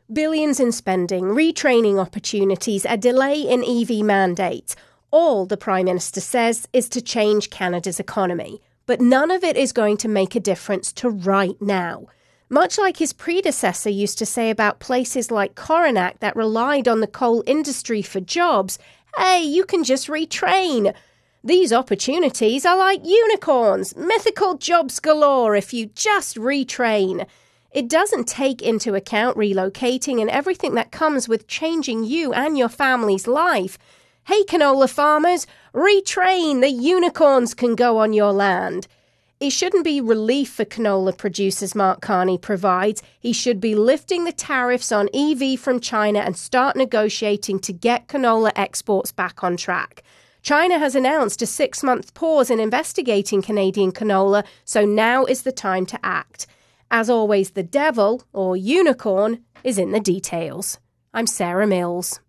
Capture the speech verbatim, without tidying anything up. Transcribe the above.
Billions in spending, retraining opportunities, a delay in E V mandates. All the Prime Minister says is to change Canada's economy. But none of it is going to make a difference to right now. Much like his predecessor used to say about places like Coronach that relied on the coal industry for jobs, hey, you can just retrain. These opportunities are like unicorns, mythical jobs galore if you just retrain. It doesn't take into account relocating and everything that comes with changing you and your family's life. Hey, canola farmers, retrain, the unicorns can go on your land. It shouldn't be relief for canola producers, Mark Carney provides. He should be lifting the tariffs on E V from China and start negotiating to get canola exports back on track. China has announced a six-month pause in investigating Canadian canola, so now is the time to act. As always, the devil, or unicorn, is in the details. I'm Sarah Mills.